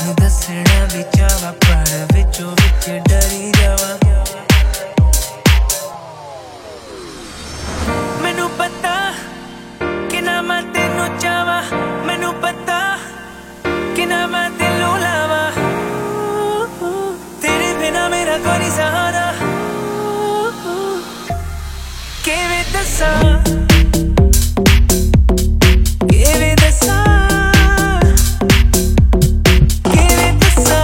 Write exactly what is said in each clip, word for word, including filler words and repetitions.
तेनू दसना भी चावा पर विचों विच डरी जावा। मैनू पता कि ना मैं तेनू चावा, मैनू पता कि ना मैं दिलों लावा। तेरे बिना मेरा कोई नहीं सहारा, किवें दसां किवें दसां किवें दसां।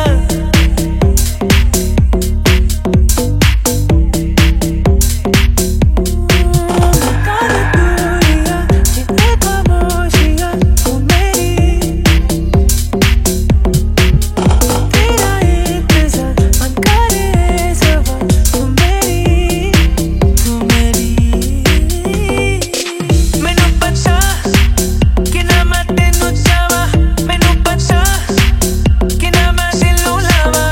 काली दूरियां इतने खामोशियां तू मेरी, तेरा इंतजार मन करे सवाल तू मेरी तू मेरी। मैनू पता कि ना मैं तेनू चावा, मैनू पता कि ना मैं दिलों लावा।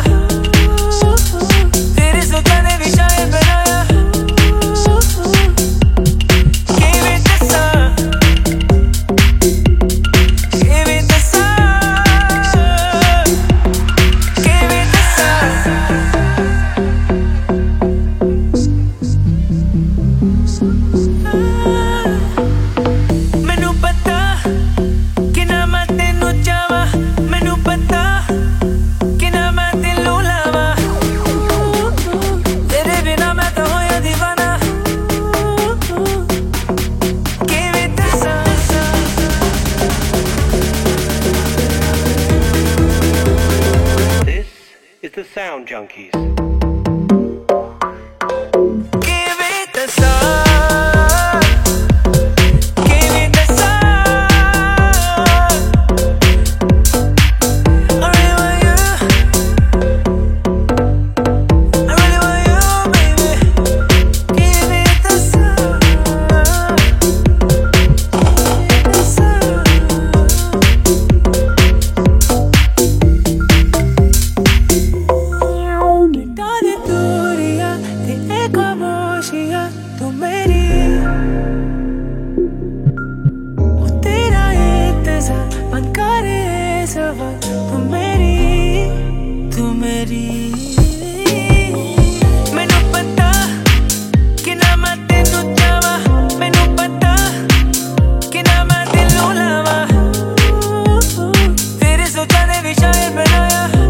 तेरे सोचां ने भी शायद बनाया, किवें दसां किवें दसां किवें दसां। मैनू पता कि ना मैं तेनू चावा, मैनू पता कि ना मैं दिलों लावा। तेरे बिना मैं तो होया दीवाना, किवें दसां। This is the Sound Junkies. किवें दसां किवें दसां। I really want you, I really want you, baby. किवें दसां किवें दसां। मिटा दे दूरियां तेरे खामोशियां तू मेरी, ओ तेरा इंतजार मन करे सवाल तू मेरी तू मेरी। मैनू पता कि ना मैं तेनू चावा, मैनू पता कि ना मैं दिलों लावा। तेरे सोचां ने भी शायद बनाया,